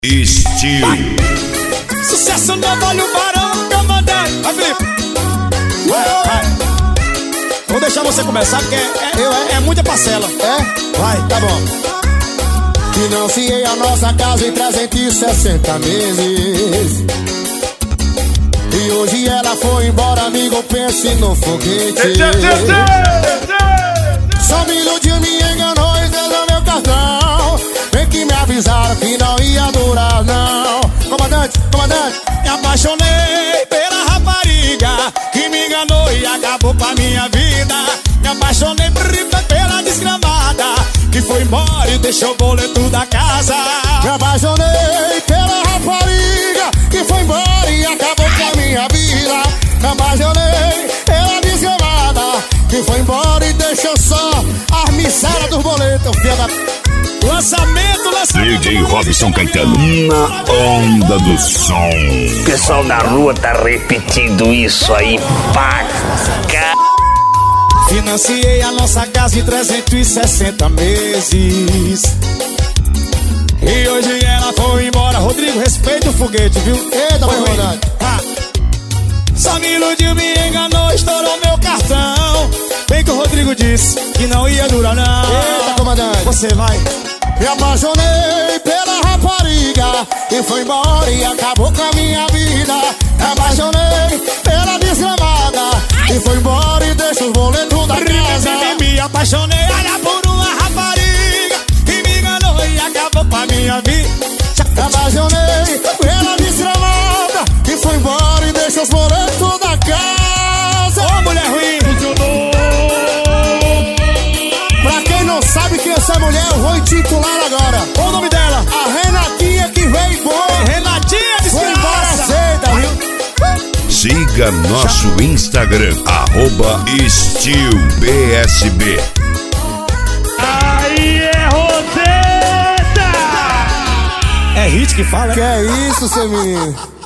Estilo. Sucesso novo, olha o barão, comandante. Vai, Felipe. Vai. Vou deixar você começar, porque é muita parcela. É? Vai, tá bom. Financiei a nossa casa em 360 meses. E hoje ela foi embora, amigo, pense no foguete. Só me iludiu, me enganou e usou meu cartão. Bem que me avisaram que não ia durar, não. Comandante, Me apaixonei pela rapariga que me enganou e acabou com a minha vida. Me apaixonei pela desgramada que foi embora e deixou o boleto da casa. me apaixonei pela rapariga que foi embora e acabou com a minha vida. Me apaixonei pela desgramada que foi embora e deixou só a miséria dos boletos, filha da... Lançamento. DJ Robson Caetano na onda do som. O pessoal da rua tá repetindo isso aí pra cá. Financiei a nossa casa em 360 meses. E hoje ela foi embora. Rodrigo, respeita o foguete, viu? Eita, Foi ruim. comandante. Só me iludiu, me enganou, estourou meu cartão. Bem que o Rodrigo disse que não ia durar, não. Eita, comandante. Você vai. Me apaixonei pela rapariga que foi embora e acabou com a minha vida. Me apaixonei pela desgramada que foi embora e deixou os boletos da casa. Me apaixonei, olha, por uma rapariga que me enganou e acabou com a minha vida. Me apaixonei pela desgramada que foi embora e deixou os boletos da casa. Ô, mulher ruim. Pra quem não sabe quem é essa mulher, eu vou intitular agora. Qual o nome dela? A Renatinha que veio embora. Renatinha Foi embora Desgraça. cedo, viu? Siga nosso Instagram, @estilbsb. Aí é Roseta! É hit que fala? Que é isso, seu menino?